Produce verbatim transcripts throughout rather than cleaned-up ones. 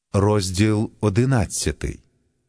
Розділ одинадцятий.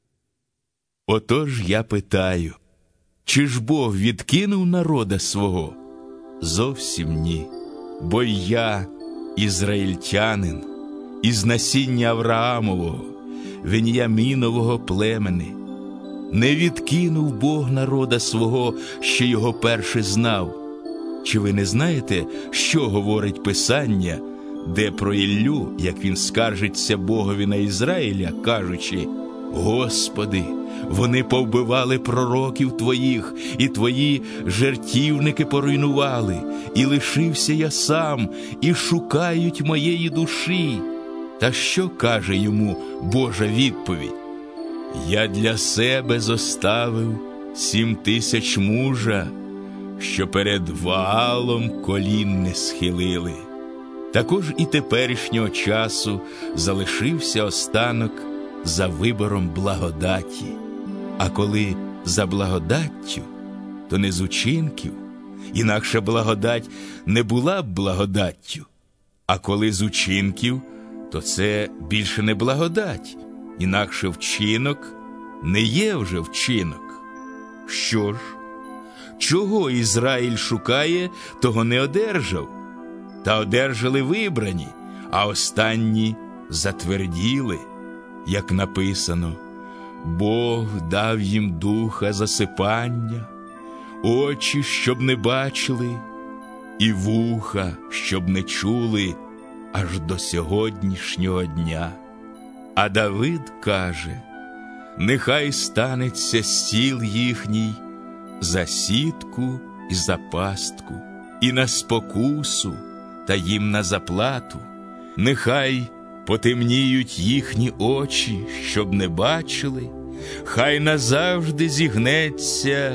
Отож я питаю, чи ж Бог відкинув народа свого? Зовсім ні. Бо й я, ізраїльтянин, із насіння Авраамового, Веніямінового племени. Не відкинув Бог народа свого, що його перше знав. Чи ви не знаєте, що говорить Писання, де про Іллю, як він скаржиться Богові на Ізраїля, кажучи: «Господи, вони повбивали пророків Твоїх, і Твої жертівники поруйнували, і лишився я сам, і шукають моєї душі». Та що каже йому Божа відповідь? «Я для себе зоставив сім тисяч мужа, що перед Ваалом колін не схилили». Також і теперішнього часу залишився останок за вибором благодаті. А коли за благодаттю, то не з учинків, інакше благодать не була б благодаттю. А коли з учинків, то це більше не благодать, інакше вчинок не є вже вчинок. Що ж? Чого Ізраїль шукає, того не одержав. Та одержали вибрані, а останні затверділи, як написано: «Бог дав їм духа засипання, очі, щоб не бачили, і вуха, щоб не чули, аж до сьогоднішнього дня». А Давид каже: «Нехай станеться стіл їхній за сітку і за пастку, і на спокусу, та їм на заплату. Нехай потемніють їхні очі, щоб не бачили, хай назавжди зігнеться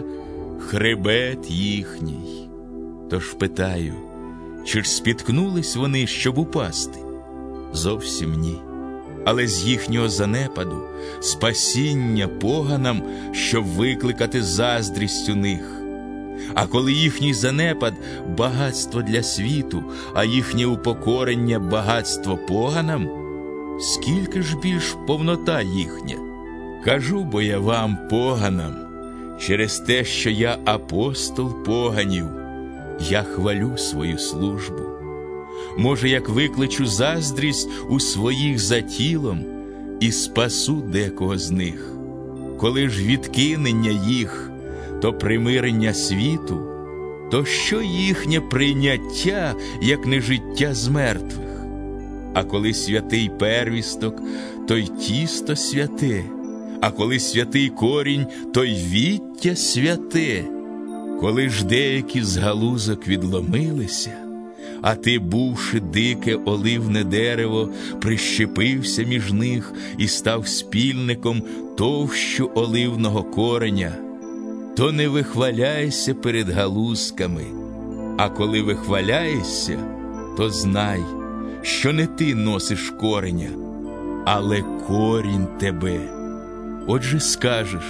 хребет їхній». Тож питаю, чи ж спіткнулись вони, щоб упасти? Зовсім ні. Але з їхнього занепаду спасіння поганам, щоб викликати заздрість у них. А коли їхній занепад – багатство для світу, а їхнє упокорення – багатство поганам, скільки ж більш повнота їхня? Кажу бо я вам, поганам, через те, що я апостол поганів, я хвалю свою службу. Може, як викличу заздрість у своїх за тілом і спасу декого з них. Коли ж відкинення їх, то примирення світу, то що їхнє прийняття, як не життя з мертвих? А коли святий первісток, то й тісто святе, а коли святий корінь, то й віття святе. Коли ж деякі з галузок відломилися, а ти, бувши дике оливне дерево, прищепився між них і став спільником товщу оливного кореня, то не вихваляйся перед галузками, а коли вихваляєшся, то знай, що не ти носиш кореня, але корінь тебе. Отже скажеш: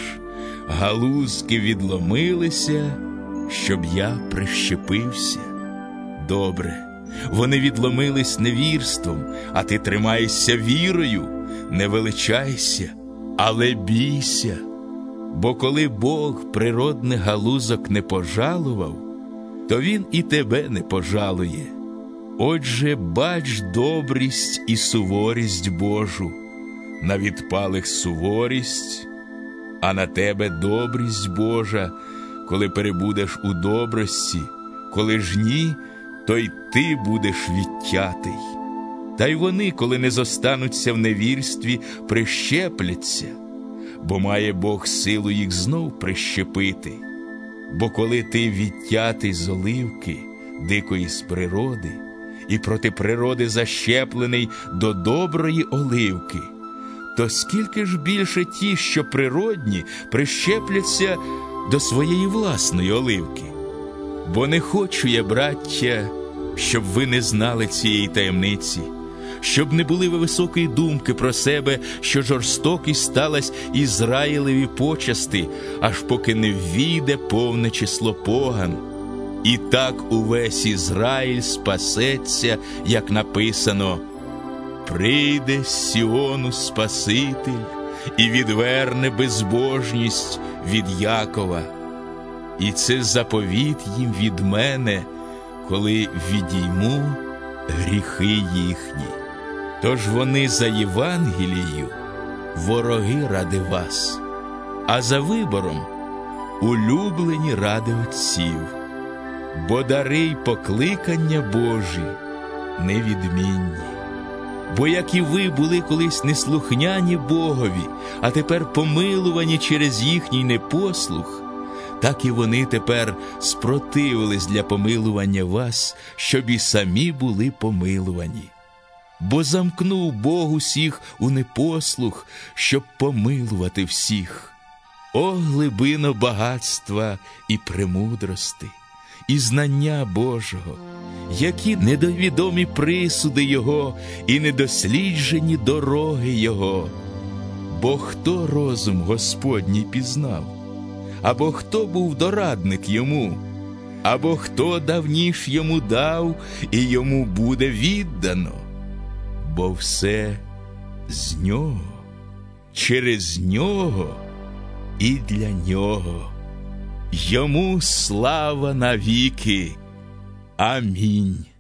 галузки відломилися, щоб я прищепився. Добре, вони відломились невірством, а ти тримайся вірою, не величайся, але бійся. Бо коли Бог природних галузок не пожалував, то Він і тебе не пожалує. Отже, бач добрість і суворість Божу. На відпалих суворість, а на тебе добрість Божа, коли перебудеш у добрості, коли ж ні, то й ти будеш відтятий. Та й вони, коли не зостануться в невірстві, прищепляться, бо має Бог силу їх знов прищепити. Бо коли ти відтятий з оливки, дикої з природи, і проти природи защеплений до доброї оливки, то скільки ж більше ті, що природні, прищепляться до своєї власної оливки? Бо не хочу я, браття, щоб ви не знали цієї таємниці, щоб не були ви високої думки про себе, що жорстокість сталась Ізраїлеві почасти, аж поки не ввійде повне число поган. І так увесь Ізраїль спасеться, як написано: Прийде з Сіону Спаситель і відверне безбожність від Якова. І це заповіт їм від мене, коли відійму гріхи їхні. Тож вони за Євангелією вороги ради вас, а за вибором улюблені ради отців. Бо дари й покликання Божі невідмінні. Бо як і ви були колись неслухняні Богові, а тепер помилувані через їхній непослух, так і вони тепер спротивились для помилування вас, щоб і самі були помилувані. Бо замкнув Бог усіх у непослух, щоб помилувати всіх. О, глибино багатства і премудрости, і знання Божого, які недовідомі присуди Його і недосліджені дороги Його. Бо хто розум Господній пізнав? Або хто був дорадник йому? Або хто давніш йому дав, і йому буде віддано? Бо все з нього, через нього і для нього. Йому слава навіки. Амінь.